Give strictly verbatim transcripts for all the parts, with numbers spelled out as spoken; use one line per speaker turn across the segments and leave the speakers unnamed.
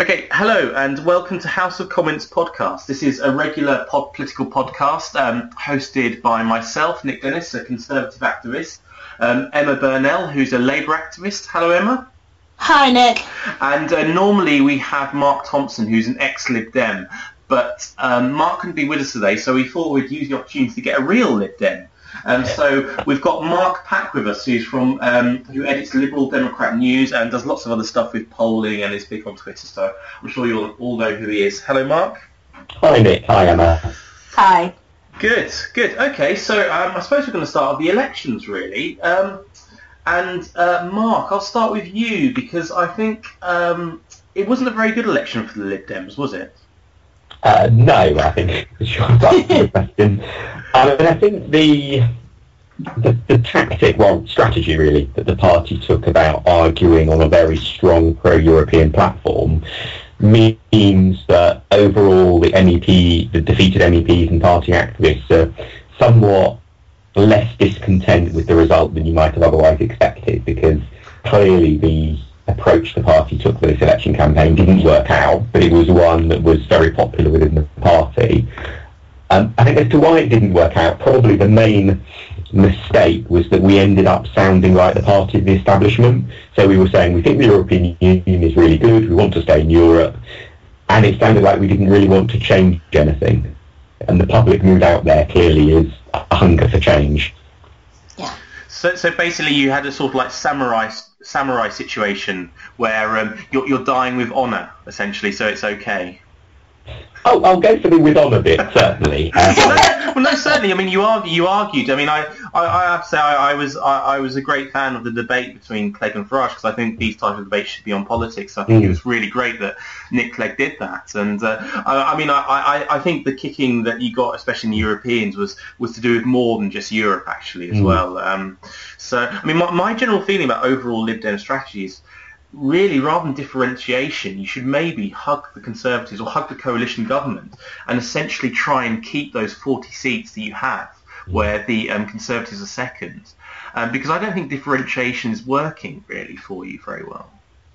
Okay, hello and welcome to House of Comments podcast. This is a regular pod- political podcast um, hosted by myself, Nick Dennis, a Conservative activist, um, Emma Burnell, who's a Labour activist. Hello, Emma.
Hi, Nick.
And uh, normally we have Mark Thompson, who's an ex-Lib Dem, but um, Mark couldn't be with us today, so we thought we'd use the opportunity to get a real Lib Dem. Um, so we've got Mark Pack with us, who's from um, who edits Liberal Democrat News and does lots of other stuff with polling and is big on Twitter. So I'm sure you'll all know who he is. Hello, Mark.
Hi, Nick. Hi, Emma.
Hi.
Good, good. Okay, so um, I suppose we're going to start with the elections, really. Um, and uh, Mark, I'll start with you because I think um, it wasn't a very good election for the Lib Dems, was it?
Uh, no, I think is the short answer to the question. I mean, I think the, the the tactic, well, strategy really, that the party took about arguing on a very strong pro-European platform means that overall the M E P, the defeated M E Ps and party activists are somewhat less discontent with the result than you might have otherwise expected, because clearly the approach the party took for this election campaign didn't work out, but it was one that was very popular within the party. Um, I think as to why it didn't work out, probably the main mistake was that we ended up sounding like the party of the establishment. So we were saying we think the European Union is really good, we want to stay in Europe, and it sounded like we didn't really want to change anything. And the public mood out there clearly is a hunger for change.
Yeah.
So, so basically, you had a sort of like samurai samurai situation where um, you're, you're dying with honour, essentially. So it's okay.
Oh, I'll go for the with honour bit, certainly. Uh,
no, well, no, certainly. I mean, you argue, you argued. I mean, I, I, I have to say, I, I was, I, I was a great fan of the debate between Clegg and Farage because I think these types of debates should be on politics. I think mm. it was really great that Nick Clegg did that. And uh, I, I mean, I, I, I think the kicking that you got, especially in the Europeans, was, was to do with more than just Europe, actually, as mm. well. Um, so, I mean, my, my general feeling about overall Lib Dem strategies. Really, rather than differentiation, you should maybe hug the Conservatives or hug the coalition government and essentially try and keep those forty seats that you have where the um, Conservatives are second. Um, because I don't think differentiation is working really for you very well.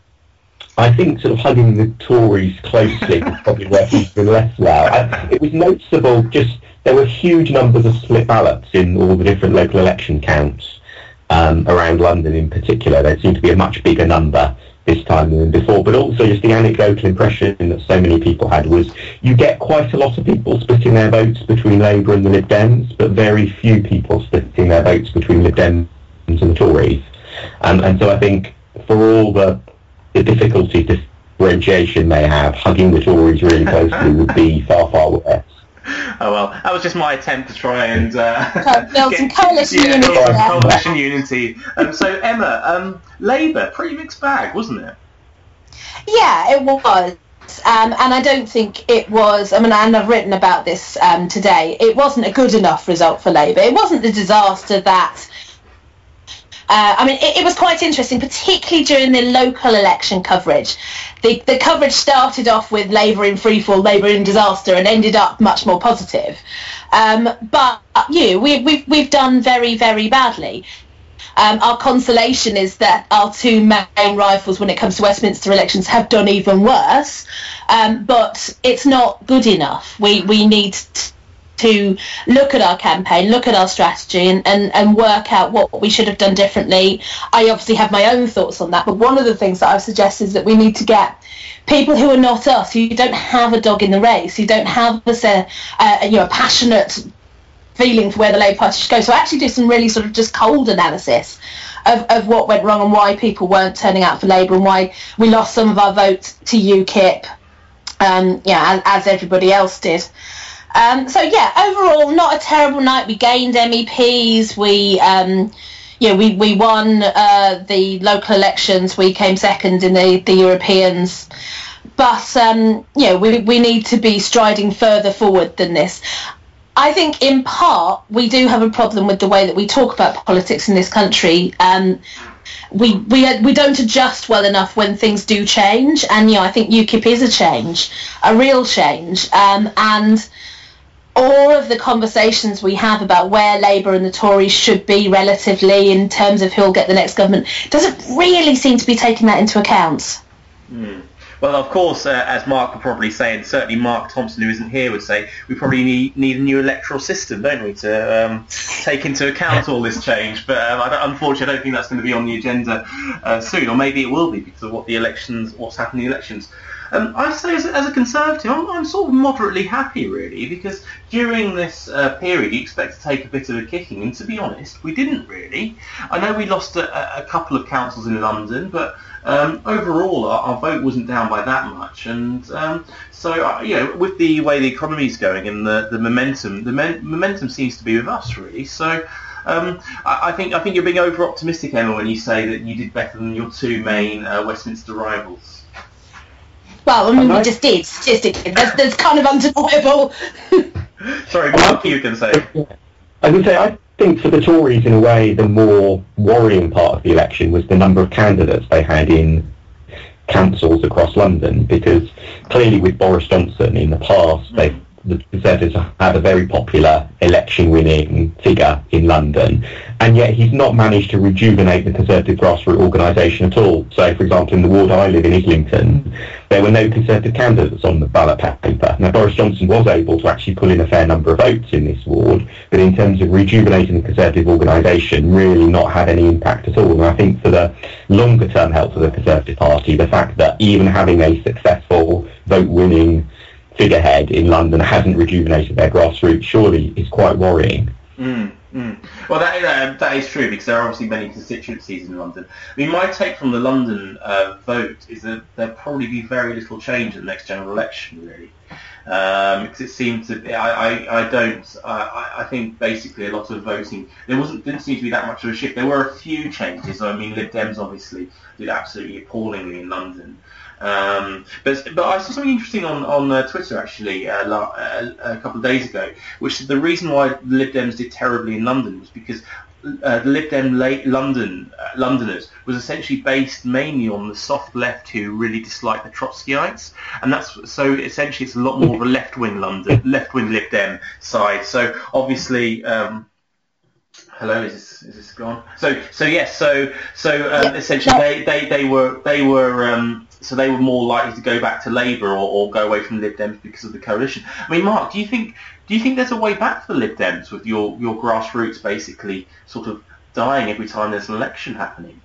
I think sort of hugging the Tories closely is probably working even less well. I, it was noticeable just there were huge numbers of split ballots in all the different local election counts um, around London in particular. There seemed to be a much bigger number this time than before, but also just the anecdotal impression that so many people had was you get quite a lot of people splitting their votes between Labour and the Lib Dems, but very few people splitting their votes between Lib Dems and the Tories. Um, and so I think for all the, the difficulty differentiation may have, hugging the Tories really closely would be far, far worse.
Oh well, that was just my attempt to try and uh,
build some coalition
yeah,
unity.
Some coalition unity. Um, so Emma, um, Labour, pretty mixed bag, wasn't it?
Yeah, it was. Um, and I don't think it was, I mean, and I've written about this um, today, it wasn't a good enough result for Labour. It wasn't the disaster that, uh, I mean, it, it was quite interesting, particularly during the local election coverage. The, the coverage started off with Labour in freefall, Labour in disaster, and ended up much more positive. Um, but, you know, we, we've, we've done very, very badly. Um, our consolation is that our two main rivals when it comes to Westminster elections have done even worse, um, but it's not good enough. We we need t- to look at our campaign, look at our strategy and, and, and work out what we should have done differently. I obviously have my own thoughts on that, but one of the things that I've suggested is that we need to get people who are not us, who don't have a dog in the race, who don't have a, a, you know, a passionate feeling for where the Labour Party should go. So actually do some really sort of just cold analysis of, of what went wrong and why people weren't turning out for Labour and why we lost some of our votes to UKIP, um, yeah, as, as everybody else did. Um, so yeah, overall, not a terrible night. We gained M E Ps. We, um, you know, we we won uh, the local elections. We came second in the the Europeans. But um, you know, we we need to be striding further forward than this. I think in part we do have a problem with the way that we talk about politics in this country. Um, we we we don't adjust well enough when things do change, and you know, I think UKIP is a change, a real change, um, and all of the conversations we have about where Labour and the Tories should be relatively in terms of who'll get the next government doesn't really seem to be taking that into account.
Mm. Well, of course, uh, as Mark would probably say, and certainly Mark Thompson, who isn't here, would say, we probably need, need a new electoral system, don't we, to um, take into account all this change. But um, I don't, unfortunately, I don't think that's going to be on the agenda uh, soon, or maybe it will be because of what the elections, what's happening in the elections. Um, I say, as a, as a Conservative, I'm, I'm sort of moderately happy, really, because during this uh, period, you expect to take a bit of a kicking, and to be honest, we didn't really. I know we lost a, a couple of councils in London, but um, overall, our, our vote wasn't down by that much, and um, so uh, you know, with the way the economy is going and the, the momentum, the men, momentum seems to be with us, really. So. Um, I, I think I think you're being over optimistic, Emma, when you say that you did better than your two main uh, Westminster rivals.
Well, I mean, we just did statistically. That's, that's kind of undeniable.
Sorry, Mark, you can say.
I would say I think for the Tories, in a way, the more worrying part of the election was the number of candidates they had in councils across London, because clearly with Boris Johnson in the past, they the Conservatives had a very popular election-winning figure in London, and yet he's not managed to rejuvenate the Conservative grassroots organisation at all. So, for example, in the ward I live in, Islington, there were no Conservative candidates on the ballot paper. Now, Boris Johnson was able to actually pull in a fair number of votes in this ward, but in terms of rejuvenating the Conservative organisation, really not had any impact at all. And I think for the longer-term health of the Conservative Party, the fact that even having a successful vote-winning figurehead in London hasn't rejuvenated their grassroots, surely is quite worrying.
Mm, mm. Well, that, uh, that is true, because there are obviously many constituencies in London. I mean, my take from the London uh, vote is that there'll probably be very little change in the next general election, really. Um, because it seemed to be, I, I, I don't, I, I think basically a lot of voting, there wasn't, didn't seem to be that much of a shift. There were a few changes. I mean, Lib Dems obviously did absolutely appallingly in London. Um, but but I saw something interesting on on uh, Twitter actually uh, la- uh, a couple of days ago, which is the reason why the Lib Dems did terribly in London was because uh, the Lib Dem late London uh, Londoners was essentially based mainly on the soft left who really disliked the Trotskyites, and that's so essentially it's a lot more of a left wing London left wing Lib Dem side. So obviously. Um, Hello, is this is this gone? So so yes, so so um, yeah. essentially they, they, they were they were um, so they were more likely to go back to Labour or, or go away from Lib Dems because of the coalition. I mean, Mark, do you think do you think there's a way back for the Lib Dems with your, your grassroots basically sort of dying every time there's an election happening?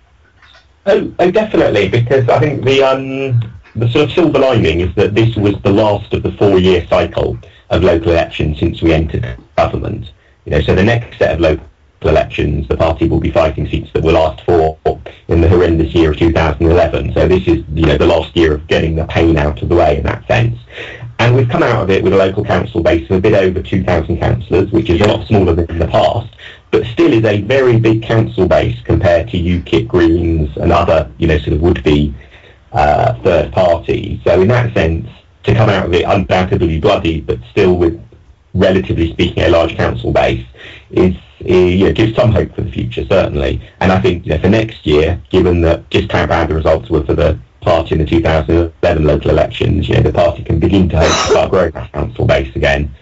Oh, oh, definitely, because I think the um the sort of silver lining is that this was the last of the four-year cycle of local elections since we entered government. You know, so the next set of local elections, the party will be fighting seats that were last for in the horrendous year of two thousand eleven. So this is, you know, the last year of getting the pain out of the way in that sense. And we've come out of it with a local council base of a bit over two thousand councillors, which is a lot smaller than in the past, but still is a very big council base compared to UKIP, Greens and other, you know, sort of would-be uh, third parties. So in that sense, to come out of it undoubtedly bloody, but still with, relatively speaking, a large council base is, is you know, gives some hope for the future, certainly. And I think, you know, for next year, given that just how bad the results were for the party in the two thousand eleven local elections, you know, the party can begin to hope to start growing that council base again.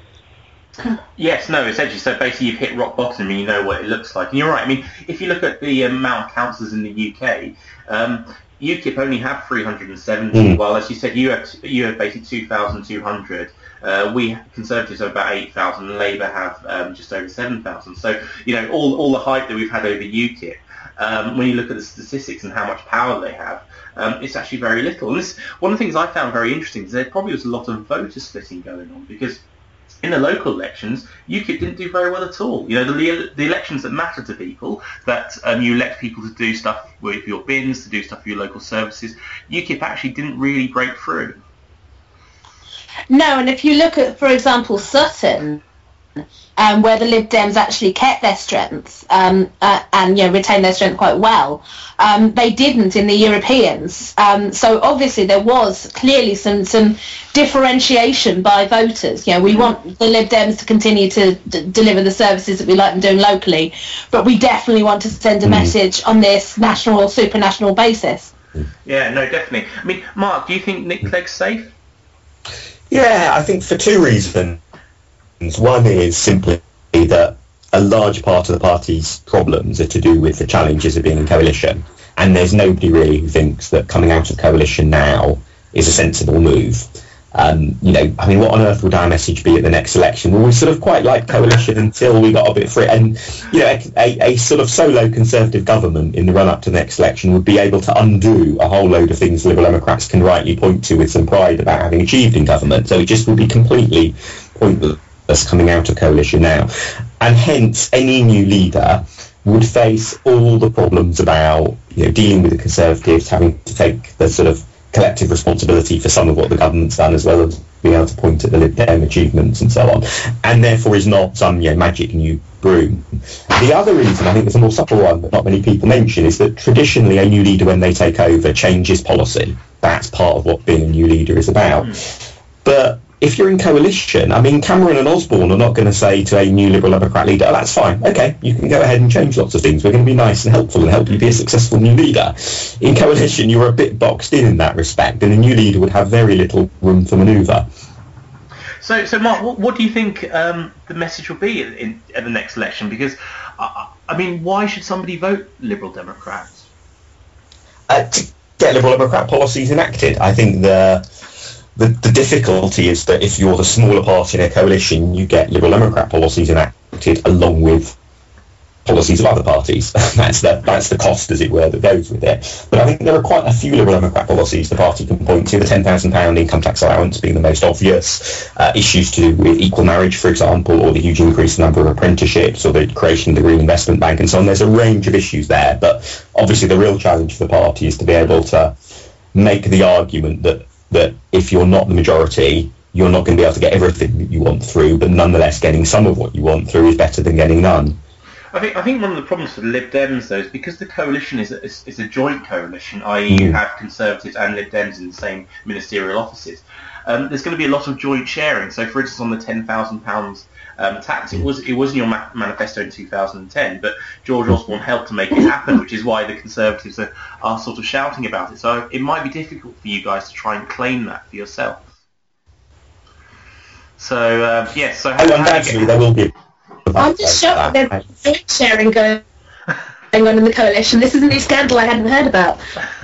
Yes, no, essentially, so basically you've hit rock bottom and you know what it looks like. And you're right, I mean, if you look at the amount of councillors in the U K, um, UKIP only have three hundred seventy, mm. while, as you said, you have, you have basically two thousand two hundred. Uh, we Conservatives have about eight thousand, and Labour have um, just over seven thousand. So, you know, all all the hype that we've had over UKIP, um, when you look at the statistics and how much power they have, um, it's actually very little. And this, one of the things I found very interesting is there probably was a lot of voter splitting going on, because in the local elections, UKIP didn't do very well at all. You know, the, the elections that matter to people, that um, you elect people to do stuff with your bins, to do stuff for your local services, UKIP actually didn't really break through.
No, and if you look at, for example, Sutton, um, where the Lib Dems actually kept their strength um, uh, and you know retained their strength quite well, um, they didn't in the Europeans. Um, so obviously there was clearly some some differentiation by voters. You know, we want the Lib Dems to continue to d- deliver the services that we like them doing locally, but we definitely want to send a message on this national or supranational basis.
Yeah, no, definitely. I mean, Mark, do you think Nick Clegg's safe?
Yeah, I think for two reasons. One is simply that a large part of the party's problems are to do with the challenges of being in coalition, and there's nobody really who thinks that coming out of coalition now is a sensible move. Um, you know, I mean, what on earth would our message be at the next election? Well, we sort of quite like coalition until we got a bit free. And, you know, a, a sort of solo Conservative government in the run-up to the next election would be able to undo a whole load of things Liberal Democrats can rightly point to with some pride about having achieved in government. So it just would be completely pointless coming out of coalition now. And hence, any new leader would face all the problems about, you know, dealing with the Conservatives, having to take the sort of collective responsibility for some of what the government's done, as well as being able to point at the Lib Dem achievements and so on, and therefore is not some, you know, magic new broom. The other reason, I think there's a more subtle one that not many people mention, is that traditionally a new leader, when they take over, changes policy. That's part of what being a new leader is about. Mm. But if you're in coalition, I mean, Cameron and Osborne are not going to say to a new Liberal Democrat leader, oh, that's fine, okay, you can go ahead and change lots of things. We're going to be nice and helpful and help you be a successful new leader. In coalition, you're a bit boxed in in that respect, and a new leader would have very little room for manoeuvre.
So, so Mark, what, what do you think um, the message will be in, in, at the next election? Because, uh, I mean, why should somebody vote Liberal Democrats?
Uh, to get Liberal Democrat policies enacted. I think the... The, the difficulty is that if you're the smaller party in a coalition, you get Liberal Democrat policies enacted along with policies of other parties. that's the that's the cost, as it were, that goes with it. But I think there are quite a few Liberal Democrat policies the party can point to, the ten thousand pounds income tax allowance being the most obvious, uh, issues to do with equal marriage, for example, or the huge increase in the number of apprenticeships, or the creation of the Green Investment Bank and so on. There's a range of issues there, but obviously the real challenge for the party is to be able to make the argument that that if you're not the majority, you're not going to be able to get everything that you want through, but nonetheless getting some of what you want through is better than getting none.
I think I think one of the problems for the Lib Dems, though, is because the coalition is a, is, is a joint coalition, that is mm. you have Conservatives and Lib Dems in the same ministerial offices. Um, there's going to be a lot of joint sharing. So, for instance, on the ten thousand pounds um, tax, it was it was in your ma- manifesto in two thousand ten, but George Osborne helped to make it happen, which is why the Conservatives are, are sort of shouting about it. So it might be difficult for you guys to try and claim that for yourself. So, uh, yes, so... How,
oh, and actually, there will be...
I'm just shocked that there's sharing going on in the coalition. This is a new scandal I hadn't heard about.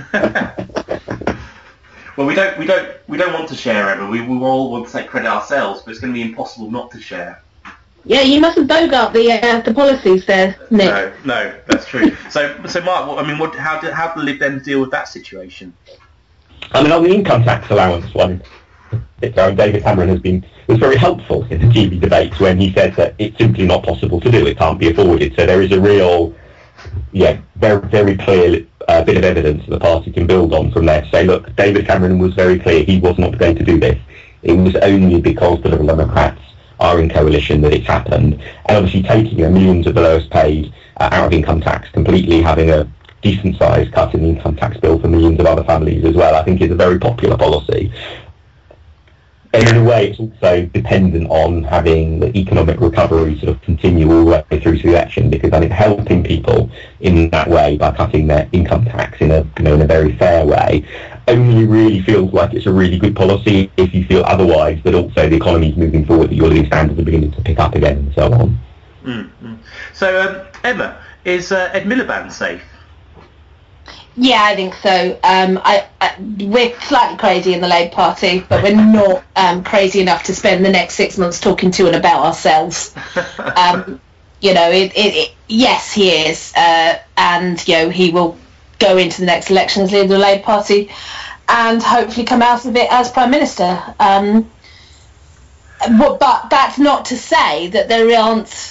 Well, we don't, we don't, we don't want to share ever. We, we all want to take credit ourselves, but it's going to be impossible not to share.
Yeah, you mustn't bogart the uh, the policies there, Nick.
No, no, that's true. so, so Mark, I mean, what, how do how do the Lib Dems deal with that situation?
I mean, on the income tax allowance one, David Cameron has been was very helpful in the T V debates when he said that it's simply not possible to do. It can't be afforded. So there is a real, yeah, very very clear uh, bit of evidence that the party can build on from there to say, look, David Cameron was very clear he was not going to do this. It was only because the Liberal Democrats are in coalition that it's happened. And obviously taking a millions of the lowest paid uh, out of income tax, completely having a decent sized cut in the income tax bill for millions of other families as well, I think is a very popular policy. And in a way, it's also dependent on having the economic recovery sort of continue all the way through to the election, because I think helping people in that way by cutting their income tax in a, you know, in a very fair way only really feels like it's a really good policy if you feel otherwise that also the economy is moving forward, that your living standards are beginning to pick up again and so on.
Mm-hmm. So, um, Emma, is uh, Ed Miliband safe?
Yeah, I think so. Um, I, I, we're slightly crazy in the Labour Party, but we're not um, crazy enough to spend the next six months talking to and about ourselves. Um, you know, it, it, it, yes, he is, uh, and you know, he will go into the next election as leader of the Labour Party, and hopefully come out of it as Prime Minister. Um, but, but that's not to say that there aren't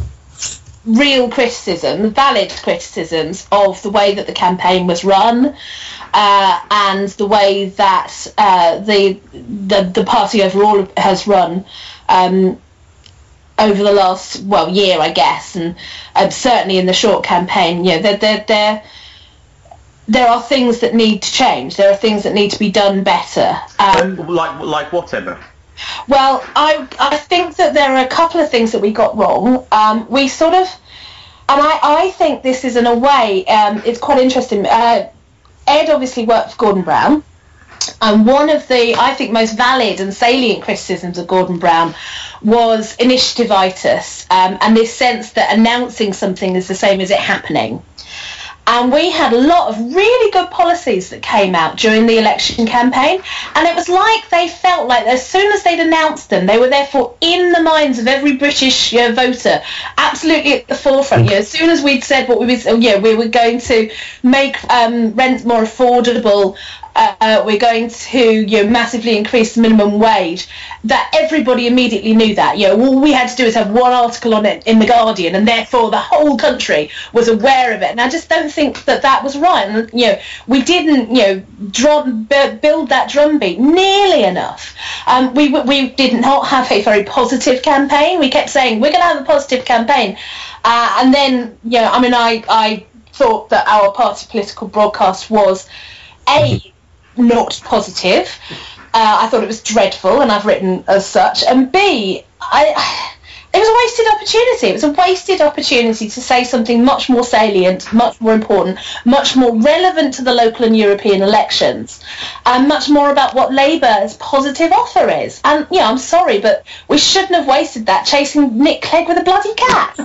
real criticism, valid criticisms of the way that the campaign was run, uh, and the way that uh, the, the the party overall has run um, over the last well year, I guess, and uh, certainly in the short campaign. You know, there there there there are things that need to change. There are things that need to be done better. Um,
like like what, Emma?
Well, I I think that there are a couple of things that we got wrong. Um, we sort of, and I, I think this is in a way, um, it's quite interesting. Uh, Ed obviously worked for Gordon Brown, and one of the, I think, most valid and salient criticisms of Gordon Brown was initiative-itis, um, and this sense that announcing something is the same as it happening. And we had a lot of really good policies that came out during the election campaign. And it was like they felt like as soon as they'd announced them, they were therefore in the minds of every British you know, voter, absolutely at the forefront. You know, as soon as we'd said what we was, yeah, we were going to make um, rent more affordable, Uh, we're going to you know, massively increase the minimum wage, that everybody immediately knew that. You know, all we had to do was have one article on it in The Guardian, and therefore the whole country was aware of it. And I just don't think that that was right. And, you know, we didn't, you know, drum, b- build that drumbeat nearly enough. Um, we, we did not have a very positive campaign. We kept saying, we're going to have a positive campaign. Uh, and then, you know, I mean, I, I thought that our party political broadcast was, A, not positive. Uh, I thought it was dreadful, and I've written as such. And B, I, it was a wasted opportunity. It was a wasted opportunity to say something much more salient, much more important, much more relevant to the local and European elections, and much more about what Labour's positive offer is. And, yeah, I'm sorry, but we shouldn't have wasted that chasing Nick Clegg with a bloody cat.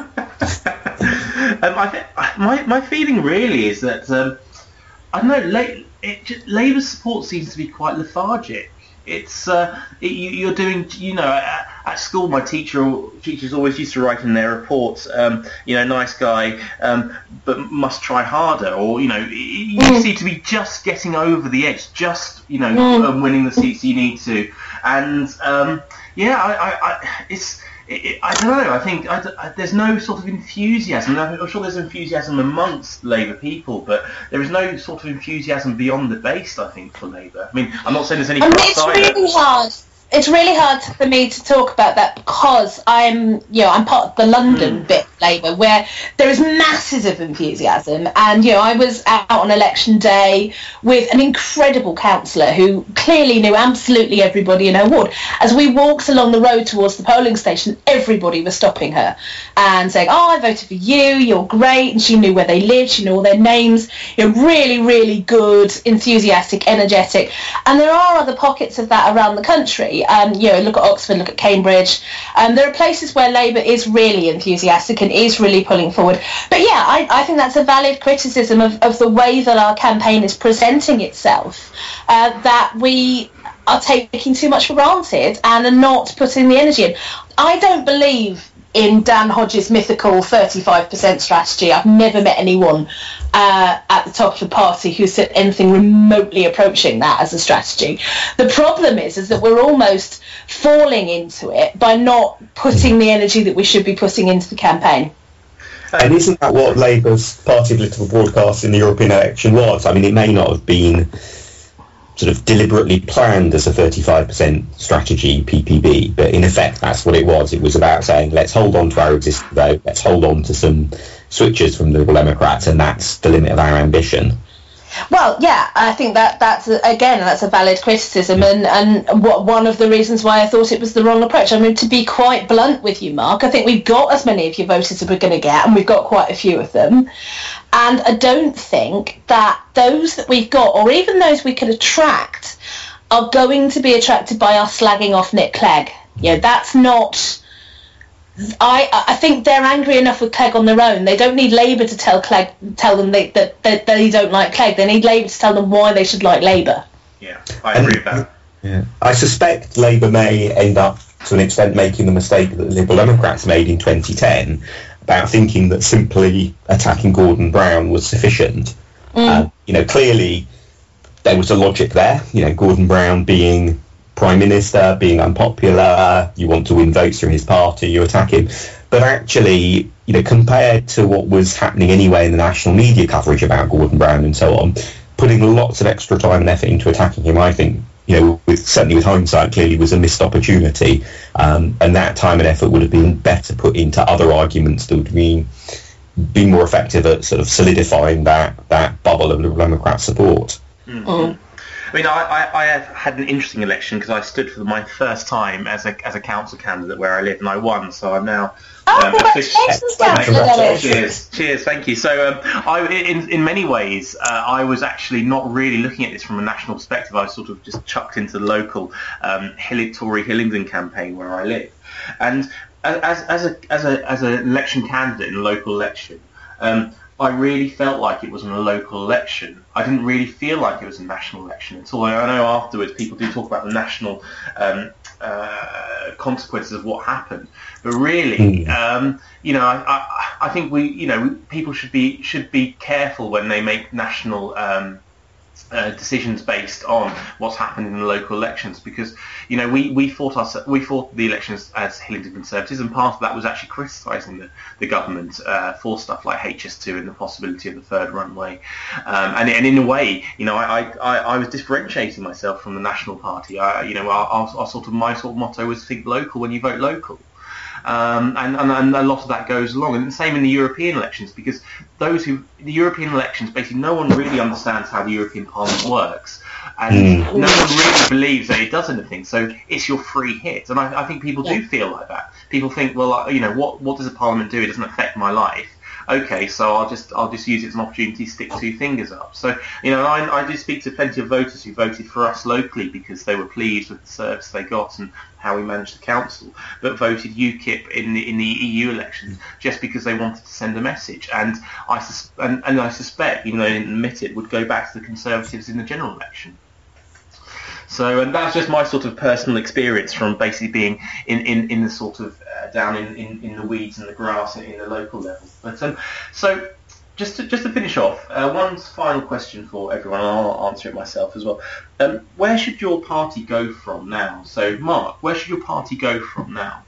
um, I think my my feeling really is that um, I don't know. Late, It just, Labour's support seems to be quite lethargic. It's uh, it, you, you're doing, you know, at, at school, my teacher teachers always used to write in their reports, um, you know, nice guy, um, but must try harder, or you know, you mm. seem to be just getting over the edge, just you know, mm. winning the seats you need to, and um, yeah, I, I, I it's. It, it, I don't know. I think I, I, there's no sort of enthusiasm. I'm sure there's enthusiasm amongst Labour people, but there is no sort of enthusiasm beyond the base, I think, for Labour. I mean, I'm not saying there's any.
I mean, it's really hard. It's really hard for me to talk about that because I'm, you know, I'm part of the London mm. bit of Labour where there is masses of enthusiasm, and you know, I was out on election day with an incredible councillor who clearly knew absolutely everybody in her ward. As we walked along the road towards the polling station, everybody was stopping her and saying, "Oh, I voted for you. You're great," and she knew where they lived, she knew all their names. You know, really, really good, enthusiastic, energetic, and there are other pockets of that around the country. Um, you know, look at Oxford, look at Cambridge. Um, there are places where Labour is really enthusiastic and is really pulling forward. But yeah, I, I think that's a valid criticism of, of the way that our campaign is presenting itself, uh, that we are taking too much for granted and are not putting the energy in. I don't believe in Dan Hodges' mythical thirty-five percent strategy. I've never met anyone uh, at the top of the party who said anything remotely approaching that as a strategy. The problem is, is that we're almost falling into it by not putting the energy that we should be putting into the campaign.
And isn't that what Labour's party political broadcast in the European election was? I mean, it may not have been sort of deliberately planned as a thirty-five percent strategy P P B, but in effect that's what it was. It was about saying, let's hold on to our existing vote, let's hold on to some switches from the Liberal Democrats, and that's the limit of our ambition.
Well, yeah, I think that that's, a, again, that's a valid criticism, and, and what, one of the reasons why I thought it was the wrong approach. I mean, to be quite blunt with you, Mark, I think we've got as many of your voters as we're going to get, and we've got quite a few of them. And I don't think that those that we've got, or even those we could attract, are going to be attracted by us slagging off Nick Clegg. You know, that's not... I I think they're angry enough with Clegg on their own. They don't need Labour to tell Clegg, tell them they, that, that they don't like Clegg. They need Labour to tell them why they should like Labour.
Yeah, I agree with that.
Yeah. I suspect Labour may end up, to an extent, making the mistake that the Liberal Democrats made in twenty ten about thinking that simply attacking Gordon Brown was sufficient. Mm. Uh, you know, clearly there was a logic there. You know, Gordon Brown being Prime Minister, being unpopular, you want to win votes from his party, you attack him. But actually, you know, compared to what was happening anyway in the national media coverage about Gordon Brown and so on, putting lots of extra time and effort into attacking him, I think, you know, with, certainly with hindsight, clearly was a missed opportunity. Um, and that time and effort would have been better put into other arguments that would be, be more effective at sort of solidifying that, that bubble of Liberal Democrat support.
Mm. Mm. I mean, I, I, I have had an interesting election because I stood for my first time as a as a council candidate where I live, and I won. So I'm now.
Oh, um, congratulations, Councillor!
Cheers, cheers, thank you. So, um, I, in in many ways, uh, I was actually not really looking at this from a national perspective. I was sort of just chucked into the local um, Hill- Tory Hillingdon campaign where I live, and as as a as a as an election candidate in a local election. Um, I really felt like it was a local election. I didn't really feel like it was a national election at all. I know afterwards people do talk about the national um, uh, consequences of what happened, but really, mm. um, you know, I, I, I think we, you know, people should be should be careful when they make national um, uh, decisions based on what's happened in the local elections, because you know we we fought our, we fought the elections as Hillingdon Conservatives, and part of that was actually criticising the, the government uh, for stuff like H S two and the possibility of the third runway, um, and and in a way, you know, I, I, I was differentiating myself from the National Party. I, you know, our, our, our sort of my sort of motto was think local when you vote local. Um, and, and, and a lot of that goes along, and the same in the European elections, because those who the European elections, basically no one really understands how the European Parliament works, and mm. no one really believes that it does anything. So it's your free hit, and I, I think people do feel like that. People think, well, you know, what what does a Parliament do? It doesn't affect my life. Okay, so I'll just I'll just use it as an opportunity to stick two fingers up. So, you know, I, I did speak to plenty of voters who voted for us locally because they were pleased with the service they got and how we managed the council, but voted UKIP in the in the E U elections just because they wanted to send a message. And I sus- and, and I suspect, even though they didn't admit it, would go back to the Conservatives in the general election. So, and that's just my sort of personal experience from basically being in, in, in the sort of uh, down in, in, in the weeds and the grass in the local level. But um, so just to, just to finish off, uh, one final question for everyone, and I'll answer it myself as well. Um, where should your party go from now? So, Mark, where should your party go from now?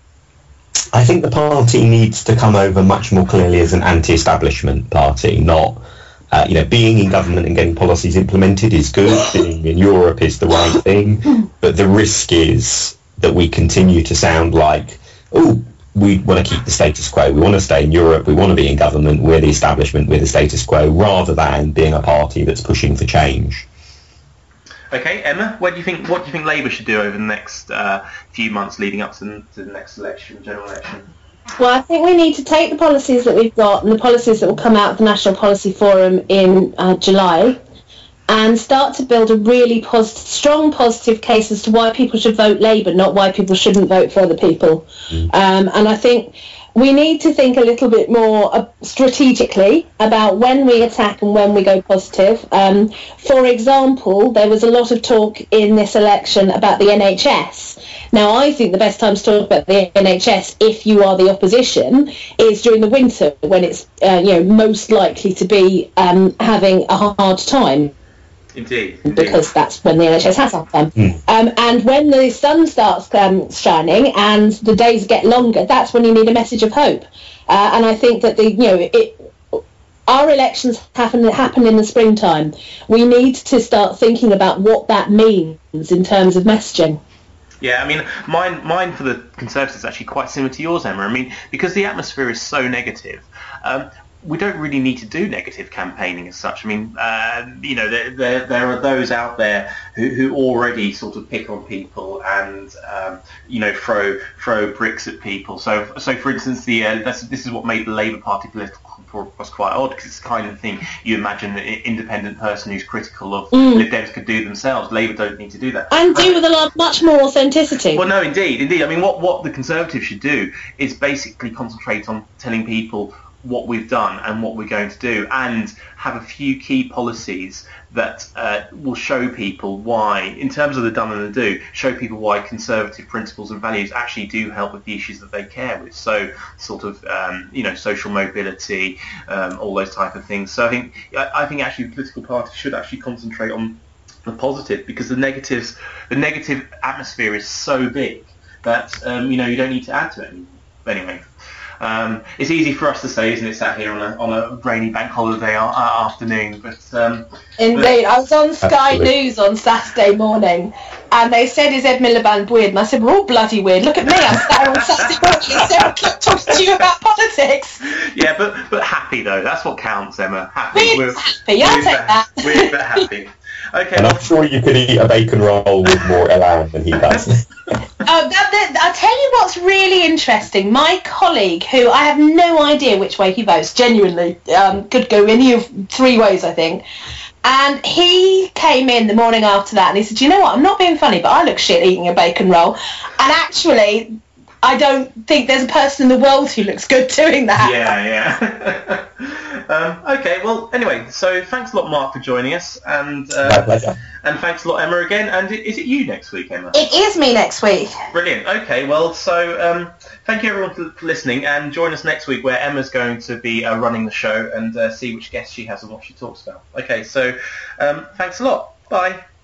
I think the party needs to come over much more clearly as an anti-establishment party, not... Uh, you know, being in government and getting policies implemented is good. Being in Europe is the right thing. But the risk is that we continue to sound like, oh, we want to keep the status quo. We want to stay in Europe. We want to be in government. We're the establishment. We're the status quo, rather than being a party that's pushing for change.
Okay, Emma, what do you think? What do you think Labour should do over the next uh, few months leading up to the, to the next election, general election?
Well, I think we need to take the policies that we've got and the policies that will come out of the National Policy Forum in uh, July and start to build a really pos- strong positive case as to why people should vote Labour, not why people shouldn't vote for other people. Mm. Um, and I think we need to think a little bit more uh, strategically about when we attack and when we go positive. Um, for example, there was a lot of talk in this election about the N H S. Now, I think the best time to talk about the N H S, if you are the opposition, is during the winter when it's uh, you know most likely to be um, having a hard time.
Indeed, indeed.
Because that's when the N H S has hard time. Mm. Um, and when the sun starts um, shining and the days get longer, that's when you need a message of hope. Uh, and I think that the you know it. Our elections happen happen in the springtime. We need to start thinking about what that means in terms of messaging.
Yeah, I mean, mine, mine for the Conservatives is actually quite similar to yours, Emma. I mean, because the atmosphere is so negative, um, we don't really need to do negative campaigning as such. I mean, uh, you know, there, there there are those out there who, who already sort of pick on people and um, you know throw throw bricks at people. So so for instance, the uh, that's, this is what made the Labour Party political was quite odd, because it's the kind of thing you imagine an independent person who's critical of mm. Lib Dems could do themselves. Labour don't need to do that.
And do with a lot much more authenticity.
Well, no, indeed, indeed. I mean, what, what the Conservatives should do is basically concentrate on telling people what we've done and what we're going to do, and have a few key policies that uh, will show people why, in terms of the done and the do, show people why Conservative principles and values actually do help with the issues that they care with. So sort of, um, you know, social mobility, um, all those type of things. So I think, I think actually political parties should actually concentrate on the positive, because the negatives, the negative atmosphere is so big that, um, you know, you don't need to add to it anymore. Anyway. Um, it's easy for us to say, isn't it, sat here on a on a rainy bank holiday uh, afternoon? But um,
indeed,
but,
I was on Sky
absolutely.
News on Saturday morning, and they said, "Is Ed Miliband weird?" And I said, "We're all bloody weird. Look at me, I'm sat here on Saturday morning at seven o'clock talking to you about politics."
Yeah, but but happy though. That's what counts, Emma. Happy.
Weird,
we're,
happy. I'll
weird
take
but,
that.
Weird but happy. Okay.
And I'm sure you could eat a bacon roll with more elan than he does.
Oh, that, that, I'll tell you what's really interesting. My colleague, who I have no idea which way he votes, genuinely, um, could go any of three ways, I think. And he came in the morning after that and he said, "You know what, I'm not being funny, but I look shit eating a bacon roll." And actually, I don't think there's a person in the world who looks good doing that.
Yeah, yeah. Um, okay, well, anyway, so thanks a lot, Mark, for joining us, and uh,
My pleasure.
and thanks a lot, Emma, again. And is it you next week, Emma?
It is me next week.
Brilliant. Okay, well, so um, thank you everyone for, for listening, and join us next week where Emma's going to be uh, running the show and uh, see which guests she has and what she talks about. Okay, so um, thanks a lot. Bye.